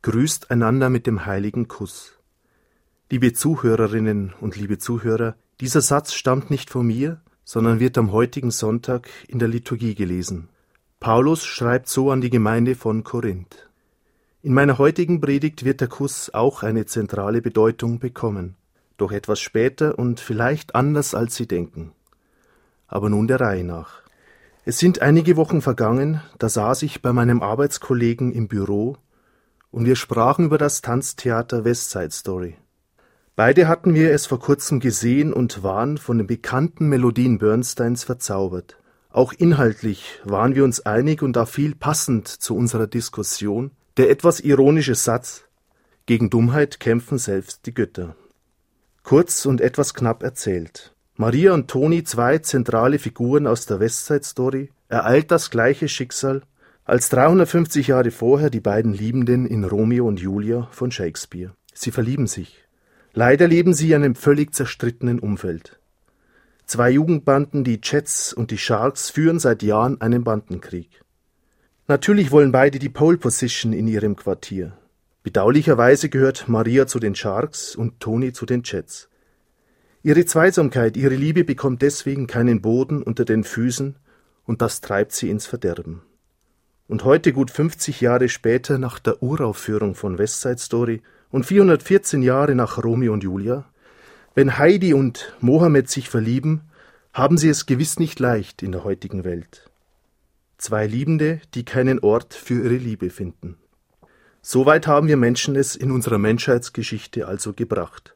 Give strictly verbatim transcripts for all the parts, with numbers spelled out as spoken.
grüßt einander mit dem heiligen Kuss. Liebe Zuhörerinnen und liebe Zuhörer, dieser Satz stammt nicht von mir, sondern wird am heutigen Sonntag in der Liturgie gelesen. Paulus schreibt so an die Gemeinde von Korinth. In meiner heutigen Predigt wird der Kuss auch eine zentrale Bedeutung bekommen, doch etwas später und vielleicht anders, als Sie denken. Aber nun der Reihe nach. Es sind einige Wochen vergangen, da saß ich bei meinem Arbeitskollegen im Büro und wir sprachen über das Tanztheater West Side Story. Beide hatten wir es vor kurzem gesehen und waren von den bekannten Melodien Bernsteins verzaubert. Auch inhaltlich waren wir uns einig und da fiel passend zu unserer Diskussion der etwas ironische Satz: Gegen Dummheit kämpfen selbst die Götter. Kurz und etwas knapp erzählt. Maria und Toni, zwei zentrale Figuren aus der West Side Story, ereilt das gleiche Schicksal als dreihundertfünfzig Jahre vorher die beiden Liebenden in Romeo und Julia von Shakespeare. Sie verlieben sich. Leider leben sie in einem völlig zerstrittenen Umfeld. Zwei Jugendbanden, die Jets und die Sharks, führen seit Jahren einen Bandenkrieg. Natürlich wollen beide die Pole Position in ihrem Quartier. Bedauerlicherweise gehört Maria zu den Sharks und Toni zu den Jets. Ihre Zweisamkeit, ihre Liebe bekommt deswegen keinen Boden unter den Füßen und das treibt sie ins Verderben. Und heute, gut fünfzig Jahre später, nach der Uraufführung von West Side Story und vierhundertvierzehn Jahre nach Romeo und Julia, wenn Heidi und Mohammed sich verlieben, haben sie es gewiss nicht leicht in der heutigen Welt. Zwei Liebende, die keinen Ort für ihre Liebe finden. Soweit haben wir Menschen es in unserer Menschheitsgeschichte also gebracht.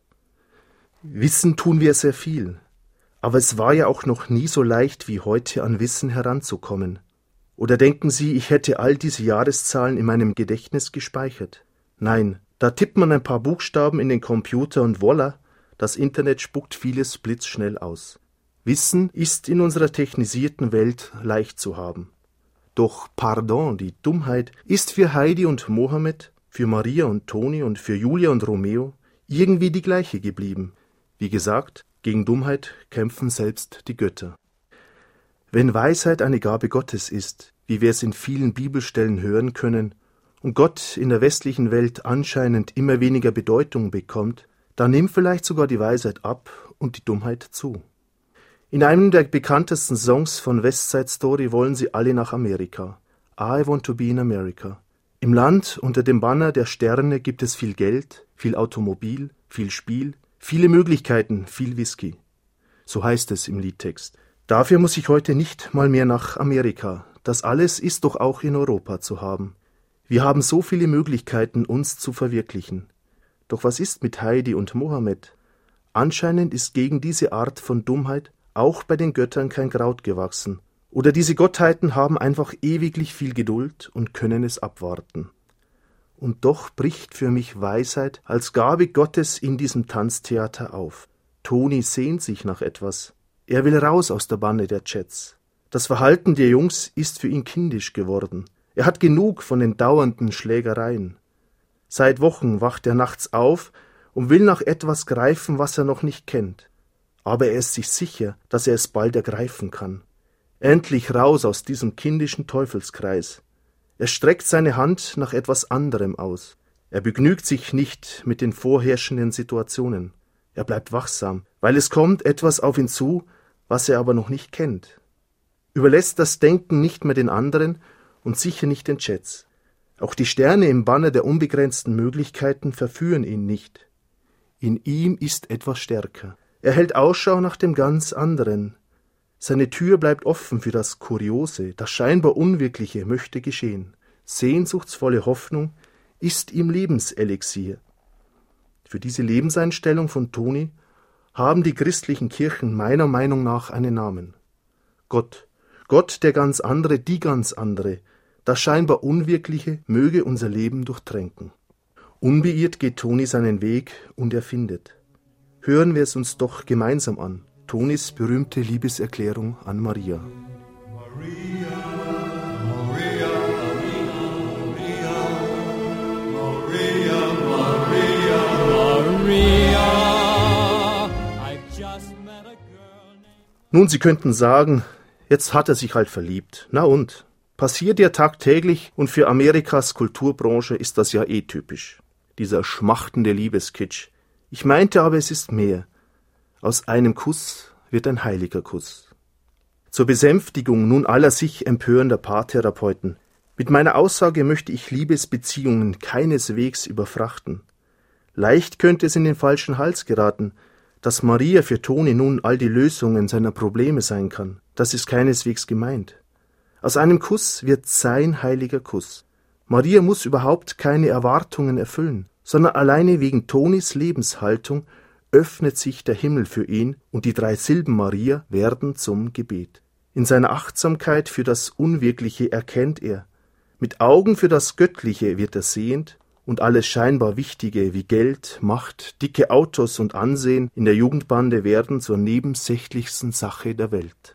Wissen tun wir sehr viel, aber es war ja auch noch nie so leicht wie heute an Wissen heranzukommen. Oder denken Sie, ich hätte all diese Jahreszahlen in meinem Gedächtnis gespeichert? Nein, da tippt man ein paar Buchstaben in den Computer und voila, das Internet spuckt vieles blitzschnell aus. Wissen ist in unserer technisierten Welt leicht zu haben. Doch, pardon, die Dummheit ist für Heidi und Mohammed, für Maria und Toni und für Julia und Romeo irgendwie die gleiche geblieben. Wie gesagt, gegen Dummheit kämpfen selbst die Götter. Wenn Weisheit eine Gabe Gottes ist, wie wir es in vielen Bibelstellen hören können, und Gott in der westlichen Welt anscheinend immer weniger Bedeutung bekommt, dann nimmt vielleicht sogar die Weisheit ab und die Dummheit zu. In einem der bekanntesten Songs von West Side Story wollen sie alle nach Amerika. I want to be in America. Im Land unter dem Banner der Sterne gibt es viel Geld, viel Automobil, viel Spiel, viele Möglichkeiten, viel Whisky. So heißt es im Liedtext. Dafür muss ich heute nicht mal mehr nach Amerika. Das alles ist doch auch in Europa zu haben. Wir haben so viele Möglichkeiten, uns zu verwirklichen. Doch was ist mit Heidi und Mohammed? Anscheinend ist gegen diese Art von Dummheit auch bei den Göttern kein Kraut gewachsen. Oder diese Gottheiten haben einfach ewiglich viel Geduld und können es abwarten. Und doch bricht für mich Weisheit als Gabe Gottes in diesem Tanztheater auf. Toni sehnt sich nach etwas. Er will raus aus der Bande der Jets. Das Verhalten der Jungs ist für ihn kindisch geworden. Er hat genug von den dauernden Schlägereien. Seit Wochen wacht er nachts auf und will nach etwas greifen, was er noch nicht kennt. Aber er ist sich sicher, dass er es bald ergreifen kann. Endlich raus aus diesem kindischen Teufelskreis. Er streckt seine Hand nach etwas anderem aus. Er begnügt sich nicht mit den vorherrschenden Situationen. Er bleibt wachsam, weil es kommt etwas auf ihn zu, was er aber noch nicht kennt. Überlässt das Denken nicht mehr den anderen und sicher nicht den Jets. Auch die Sterne im Banner der unbegrenzten Möglichkeiten verführen ihn nicht. In ihm ist etwas stärker. Er hält Ausschau nach dem ganz anderen. Seine Tür bleibt offen für das Kuriose, das scheinbar Unwirkliche möchte geschehen. Sehnsuchtsvolle Hoffnung ist ihm Lebenselixier. Für diese Lebenseinstellung von Toni haben die christlichen Kirchen meiner Meinung nach einen Namen. Gott, Gott der ganz andere, die ganz andere, das scheinbar Unwirkliche möge unser Leben durchtränken. Unbeirrt geht Toni seinen Weg und er findet. Hören wir es uns doch gemeinsam an. Tonis berühmte Liebeserklärung an Maria. Maria, Maria, Maria, Maria, Maria, Maria, I've just met a girl named... Nun, Sie könnten sagen, jetzt hat er sich halt verliebt. Na und? Passiert ja tagtäglich und für Amerikas Kulturbranche ist das ja eh typisch. Dieser schmachtende Liebeskitsch. Ich meinte aber, es ist mehr. Aus einem Kuss wird ein heiliger Kuss. Zur Besänftigung nun aller sich empörender Paartherapeuten. Mit meiner Aussage möchte ich Liebesbeziehungen keineswegs überfrachten. Leicht könnte es in den falschen Hals geraten, dass Maria für Toni nun all die Lösungen seiner Probleme sein kann. Das ist keineswegs gemeint. Aus einem Kuss wird sein heiliger Kuss. Maria muss überhaupt keine Erwartungen erfüllen, sondern alleine wegen Tonis Lebenshaltung öffnet sich der Himmel für ihn und die drei Silben Maria werden zum Gebet. In seiner Achtsamkeit für das Unwirkliche erkennt er. Mit Augen für das Göttliche wird er sehend und alles scheinbar Wichtige wie Geld, Macht, dicke Autos und Ansehen in der Jugendbande werden zur nebensächlichsten Sache der Welt.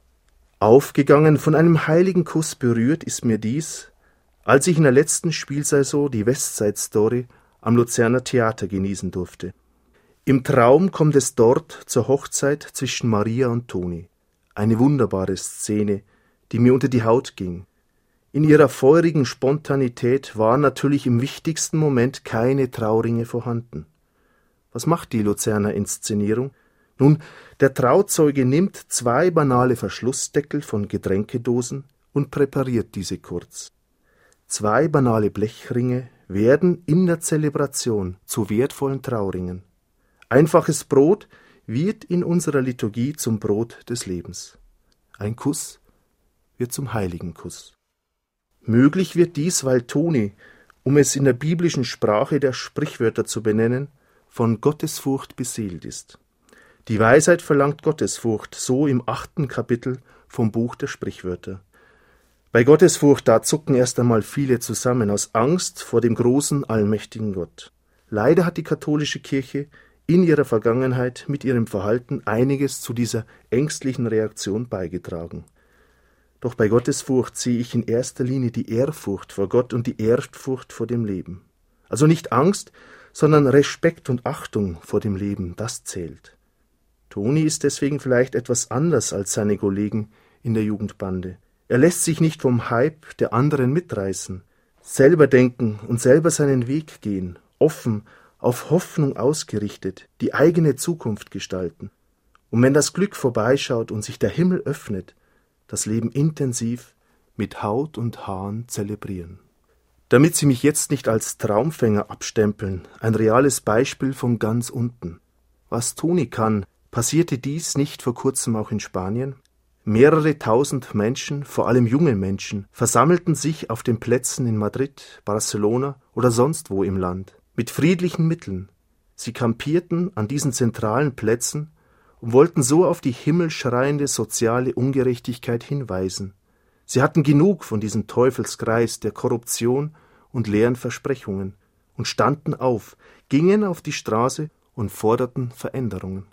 Aufgegangen, von einem heiligen Kuss berührt ist mir dies, als ich in der letzten Spielsaison die Westside Story am Luzerner Theater genießen durfte. Im Traum kommt es dort zur Hochzeit zwischen Maria und Toni. Eine wunderbare Szene, die mir unter die Haut ging. In ihrer feurigen Spontanität waren natürlich im wichtigsten Moment keine Trauringe vorhanden. Was macht die Luzerner Inszenierung? Nun, der Trauzeuge nimmt zwei banale Verschlussdeckel von Getränkedosen und präpariert diese kurz. Zwei banale Blechringe werden in der Zelebration zu wertvollen Trauringen. Einfaches Brot wird in unserer Liturgie zum Brot des Lebens. Ein Kuss wird zum heiligen Kuss. Möglich wird dies, weil Toni, um es in der biblischen Sprache der Sprichwörter zu benennen, von Gottesfurcht beseelt ist. Die Weisheit verlangt Gottesfurcht, so im achten Kapitel vom Buch der Sprichwörter. Bei Gottesfurcht, da zucken erst einmal viele zusammen, aus Angst vor dem großen, allmächtigen Gott. Leider hat die katholische Kirche in ihrer Vergangenheit mit ihrem Verhalten einiges zu dieser ängstlichen Reaktion beigetragen. Doch bei Gottesfurcht sehe ich in erster Linie die Ehrfurcht vor Gott und die Ehrfurcht vor dem Leben. Also nicht Angst, sondern Respekt und Achtung vor dem Leben, das zählt. Toni ist deswegen vielleicht etwas anders als seine Kollegen in der Jugendbande. Er lässt sich nicht vom Hype der anderen mitreißen, selber denken und selber seinen Weg gehen, offen, auf Hoffnung ausgerichtet, die eigene Zukunft gestalten. Und wenn das Glück vorbeischaut und sich der Himmel öffnet, das Leben intensiv mit Haut und Haaren zelebrieren. Damit Sie mich jetzt nicht als Traumfänger abstempeln, ein reales Beispiel von ganz unten. Was Toni kann, passierte dies nicht vor kurzem auch in Spanien? Mehrere tausend Menschen, vor allem junge Menschen, versammelten sich auf den Plätzen in Madrid, Barcelona oder sonst wo im Land, mit friedlichen Mitteln. Sie kampierten an diesen zentralen Plätzen und wollten so auf die himmelschreiende soziale Ungerechtigkeit hinweisen. Sie hatten genug von diesem Teufelskreis der Korruption und leeren Versprechungen und standen auf, gingen auf die Straße und forderten Veränderungen.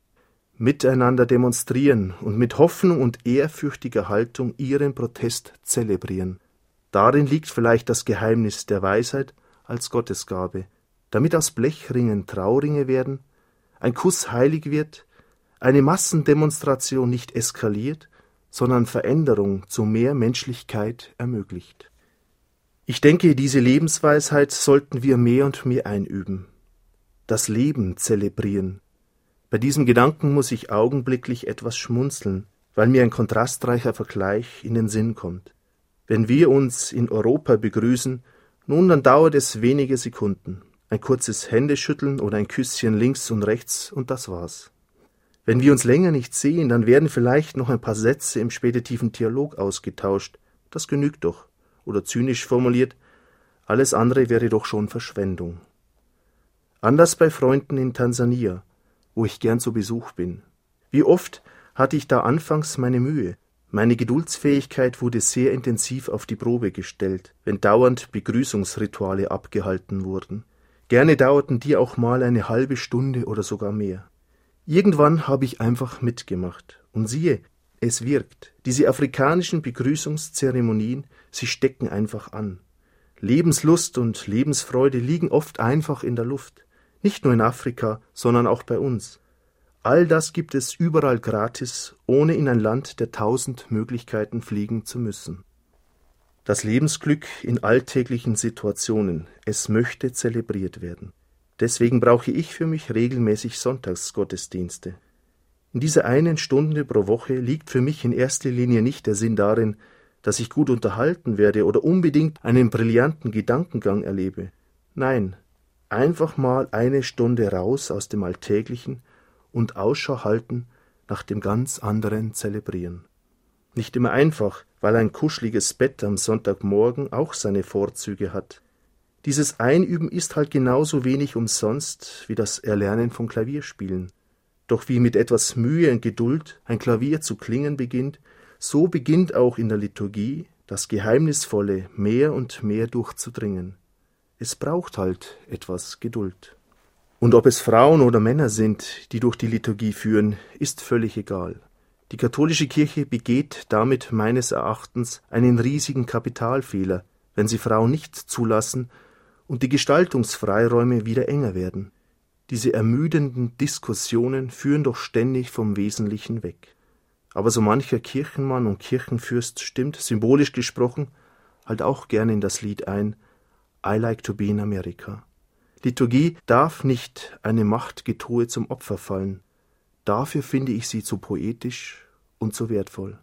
Miteinander demonstrieren und mit Hoffnung und ehrfürchtiger Haltung ihren Protest zelebrieren. Darin liegt vielleicht das Geheimnis der Weisheit als Gottesgabe, damit aus Blechringen Trauringe werden, ein Kuss heilig wird, eine Massendemonstration nicht eskaliert, sondern Veränderung zu mehr Menschlichkeit ermöglicht. Ich denke, diese Lebensweisheit sollten wir mehr und mehr einüben. Das Leben zelebrieren. Bei diesem Gedanken muss ich augenblicklich etwas schmunzeln, weil mir ein kontrastreicher Vergleich in den Sinn kommt. Wenn wir uns in Europa begrüßen, nun dann dauert es wenige Sekunden. Ein kurzes Händeschütteln oder ein Küsschen links und rechts und das war's. Wenn wir uns länger nicht sehen, dann werden vielleicht noch ein paar Sätze im spätetiven Dialog ausgetauscht. Das genügt doch. Oder zynisch formuliert, alles andere wäre doch schon Verschwendung. Anders bei Freunden in Tansania, wo ich gern zu Besuch bin. Wie oft hatte ich da anfangs meine Mühe. Meine Geduldsfähigkeit wurde sehr intensiv auf die Probe gestellt, wenn dauernd Begrüßungsrituale abgehalten wurden. Gerne dauerten die auch mal eine halbe Stunde oder sogar mehr. Irgendwann habe ich einfach mitgemacht. Und siehe, es wirkt. Diese afrikanischen Begrüßungszeremonien, sie stecken einfach an. Lebenslust und Lebensfreude liegen oft einfach in der Luft. Nicht nur in Afrika, sondern auch bei uns. All das gibt es überall gratis, ohne in ein Land der tausend Möglichkeiten fliegen zu müssen. Das Lebensglück in alltäglichen Situationen, es möchte zelebriert werden. Deswegen brauche ich für mich regelmäßig Sonntagsgottesdienste. In dieser einen Stunde pro Woche liegt für mich in erster Linie nicht der Sinn darin, dass ich gut unterhalten werde oder unbedingt einen brillanten Gedankengang erlebe. Nein, einfach mal eine Stunde raus aus dem Alltäglichen und Ausschau halten nach dem ganz anderen Zelebrieren. Nicht immer einfach, weil ein kuscheliges Bett am Sonntagmorgen auch seine Vorzüge hat. Dieses Einüben ist halt genauso wenig umsonst wie das Erlernen von Klavierspielen. Doch wie mit etwas Mühe und Geduld ein Klavier zu klingen beginnt, so beginnt auch in der Liturgie das Geheimnisvolle mehr und mehr durchzudringen. Es braucht halt etwas Geduld. Und ob es Frauen oder Männer sind, die durch die Liturgie führen, ist völlig egal. Die katholische Kirche begeht damit meines Erachtens einen riesigen Kapitalfehler, wenn sie Frauen nicht zulassen und die Gestaltungsfreiräume wieder enger werden. Diese ermüdenden Diskussionen führen doch ständig vom Wesentlichen weg. Aber so mancher Kirchenmann und Kirchenfürst stimmt, symbolisch gesprochen, halt auch gerne in das Lied ein, I like to be in America. Liturgie darf nicht eine Machtgetue zum Opfer fallen. Dafür finde ich sie zu poetisch und zu wertvoll.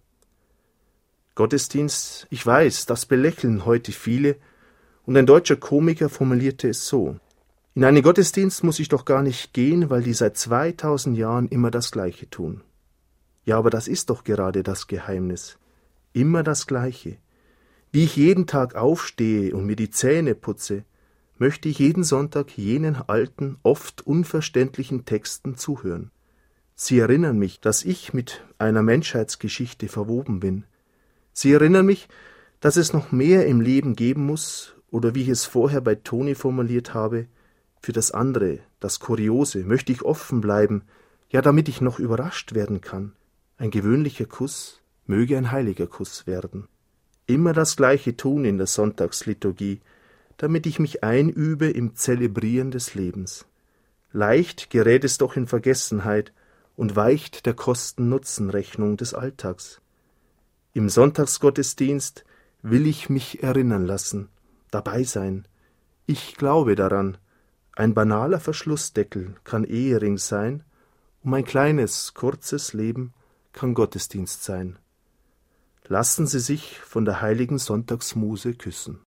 Gottesdienst, ich weiß, das belächeln heute viele, und ein deutscher Komiker formulierte es so: In einen Gottesdienst muss ich doch gar nicht gehen, weil die seit zweitausend Jahren immer das Gleiche tun. Ja, aber das ist doch gerade das Geheimnis. Immer das Gleiche. Wie ich jeden Tag aufstehe und mir die Zähne putze, möchte ich jeden Sonntag jenen alten, oft unverständlichen Texten zuhören. Sie erinnern mich, dass ich mit einer Menschheitsgeschichte verwoben bin. Sie erinnern mich, dass es noch mehr im Leben geben muss, oder wie ich es vorher bei Toni formuliert habe, für das andere, das Kuriose, möchte ich offen bleiben, ja, damit ich noch überrascht werden kann. Ein gewöhnlicher Kuss möge ein heiliger Kuss werden. Immer das Gleiche tun in der Sonntagsliturgie, damit ich mich einübe im Zelebrieren des Lebens. Leicht gerät es doch in Vergessenheit und weicht der Kosten-Nutzen-Rechnung des Alltags. Im Sonntagsgottesdienst will ich mich erinnern lassen, dabei sein. Ich glaube daran, ein banaler Verschlussdeckel kann Ehering sein, und mein kleines, kurzes Leben kann Gottesdienst sein. Lassen Sie sich von der heiligen Sonntagsmuse küssen.